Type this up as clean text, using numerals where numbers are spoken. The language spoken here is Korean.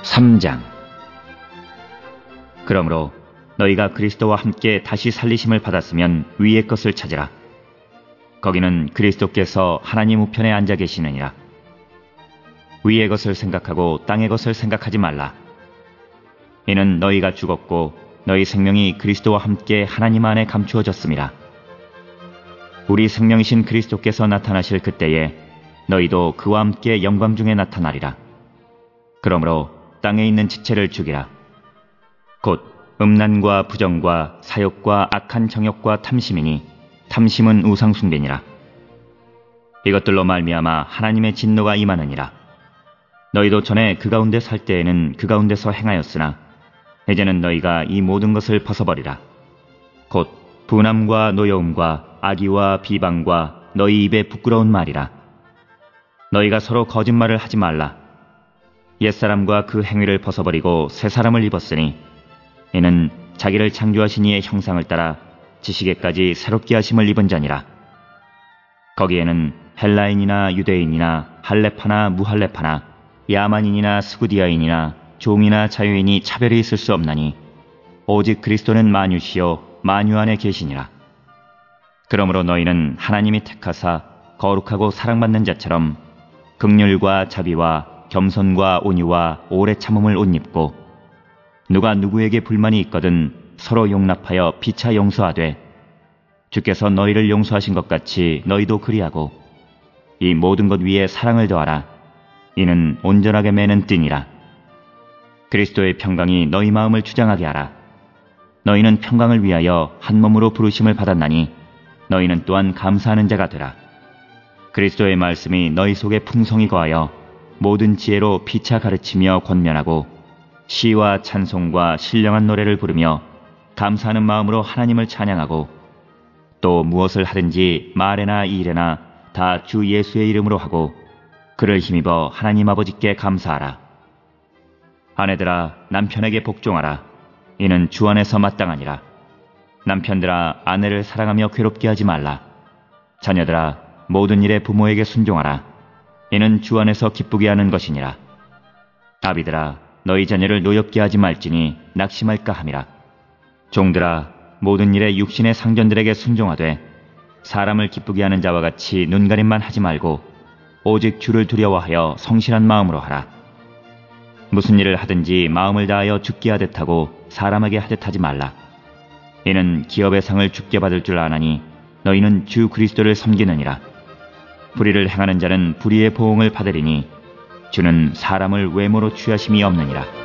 3장. 그러므로 너희가 그리스도와 함께 다시 살리심을 받았으면 위의 것을 찾으라. 거기는 그리스도께서 하나님 우편에 앉아 계시느니라. 위의 것을 생각하고 땅의 것을 생각하지 말라. 이는 너희가 죽었고 너희 생명이 그리스도와 함께 하나님 안에 감추어졌음이라. 우리 생명이신 그리스도께서 나타나실 그때에 너희도 그와 함께 영광 중에 나타나리라. 그러므로 땅에 있는 지체를 죽이라. 곧 음란과 부정과 사욕과 악한 정욕과 탐심이니 탐심은 우상 숭배니라. 이것들로 말미암아 하나님의 진노가 임하느니라. 너희도 전에 그 가운데 살 때에는 그 가운데서 행하였으나 이제는 너희가 이 모든 것을 벗어버리라. 곧 분함과 노여움과 악의와 비방과 너희 입에 부끄러운 말이라. 너희가 서로 거짓말을 하지 말라. 옛사람과 그 행위를 벗어버리고 새 사람을 입었으니 이는 자기를 창조하신 이의 형상을 따라 지식에까지 새롭게 하심을 입은 자니라. 거기에는 헬라인이나 유대인이나 할레파나 무할레파나 야만인이나 스구디아인이나 종이나 자유인이 차별이 있을 수 없나니 오직 그리스도는 만유시요 만유 안에 계시니라. 그러므로 너희는 하나님이 택하사 거룩하고 사랑받는 자처럼 긍휼과 자비와 겸손과 온유와 오래 참음을 옷 입고 누가 누구에게 불만이 있거든 서로 용납하여 피차 용서하되 주께서 너희를 용서하신 것 같이 너희도 그리하고 이 모든 것 위에 사랑을 더하라. 이는 온전하게 매는 띠니라. 그리스도의 평강이 너희 마음을 주장하게 하라. 너희는 평강을 위하여 한 몸으로 부르심을 받았나니 너희는 또한 감사하는 자가 되라. 그리스도의 말씀이 너희 속에 풍성히 거하여 모든 지혜로 피차 가르치며 권면하고 시와 찬송과 신령한 노래를 부르며 감사하는 마음으로 하나님을 찬양하고 또 무엇을 하든지 말에나 일에나 다 주 예수의 이름으로 하고 그를 힘입어 하나님 아버지께 감사하라. 아내들아 남편에게 복종하라. 이는 주 안에서 마땅하니라. 남편들아 아내를 사랑하며 괴롭게 하지 말라. 자녀들아 모든 일에 부모에게 순종하라. 이는 주 안에서 기쁘게 하는 것이니라. 아비들아 너희 자녀를 노엽게 하지 말지니 낙심할까 함이라. 종들아 모든 일에 육신의 상전들에게 순종하되 사람을 기쁘게 하는 자와 같이 눈가림만 하지 말고 오직 주를 두려워하여 성실한 마음으로 하라. 무슨 일을 하든지 마음을 다하여 주께 하듯 하고 사람에게 하듯 하지 말라. 이는 기업의 상을 주께 받을 줄 아나니 너희는 주 그리스도를 섬기느니라. 불의를 행하는 자는 불의의 보응을 받으리니 주는 사람을 외모로 취하심이 없느니라.